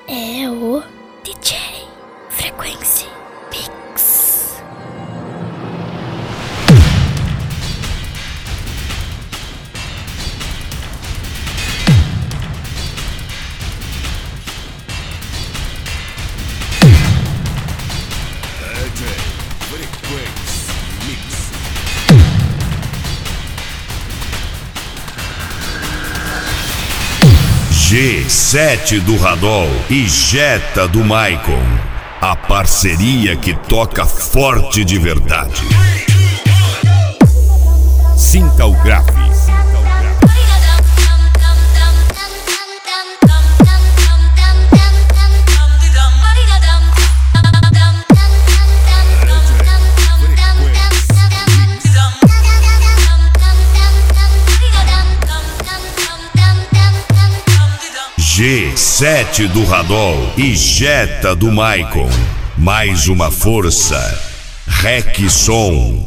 é o DJ Frequency Mix. G7 do Radol e Jetta do Maicon. A parceria que toca forte de verdade. Sinta o grave. G7 do Radol e Jetta do Maicon. Mais uma força. Rec Som.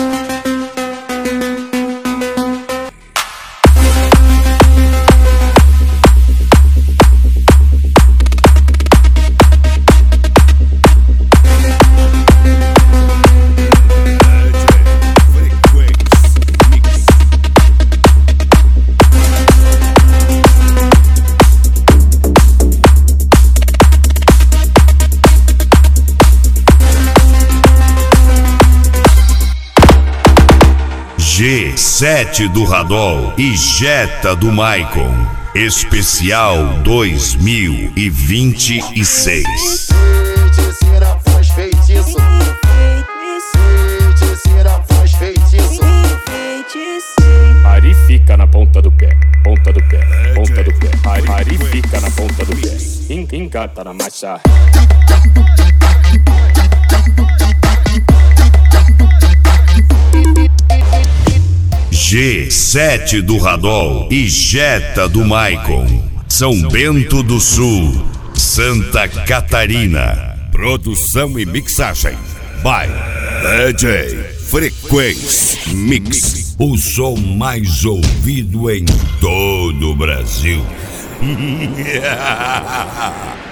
G7 do Radol e Jetta do Maicon. Especial 2026. Feiticeira faz feitiço. Feiticeira faz feitiço. Ari fica na ponta do pé, ponta do pé, ponta do pé. Ari fica na ponta do pé. Engata na marcha. G7 do Radol e Jetta do Maicon. São Bento do Sul, Santa Catarina. Produção e mixagem by DJ Frequency Mix. O som mais ouvido em todo o Brasil.